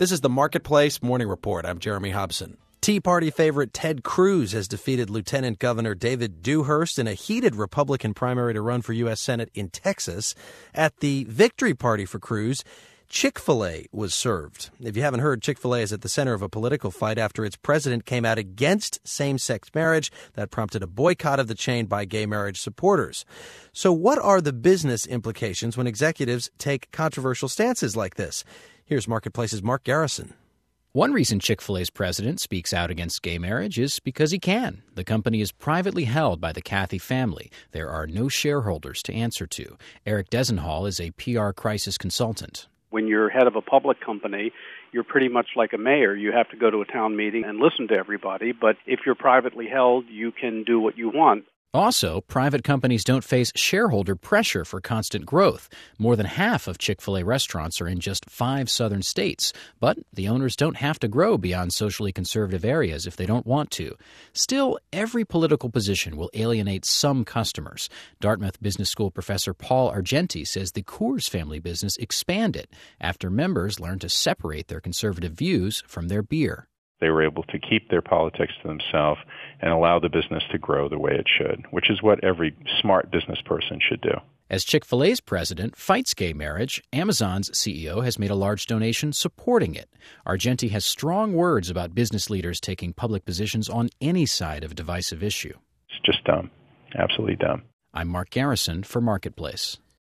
This is the Marketplace Morning Report. I'm Jeremy Hobson. Tea Party favorite Ted Cruz has defeated Lieutenant Governor David Dewhurst in a heated Republican primary to run for U.S. Senate in Texas. At the victory party for Cruz, Chick-fil-A was served. If you haven't heard, Chick-fil-A is at the center of a political fight after its president came out against same-sex marriage. That prompted a boycott of the chain by gay marriage supporters. So what are the business implications when executives take controversial stances like this? Here's Marketplace's Mark Garrison. One reason Chick-fil-A's president speaks out against gay marriage is because he can. The company is privately held by the Cathy family. There are no shareholders to answer to. Eric Desenhall is a PR crisis consultant. When you're head of a public company, you're pretty much like a mayor. You have to go to a town meeting and listen to everybody. But if you're privately held, you can do what you want. Also, private companies don't face shareholder pressure for constant growth. More than half of Chick-fil-A restaurants are in just 5 southern states, but the owners don't have to grow beyond socially conservative areas if they don't want to. Still, every political position will alienate some customers. Dartmouth Business School professor Paul Argenti says the Coors family business expanded after members learned to separate their conservative views from their beer. They were able to keep their politics to themselves and allow the business to grow the way it should, which is what every smart business person should do. As Chick-fil-A's president fights gay marriage, Amazon's CEO has made a large donation supporting it. Argenti has strong words about business leaders taking public positions on any side of a divisive issue. It's just dumb. Absolutely dumb. I'm Mark Garrison for Marketplace.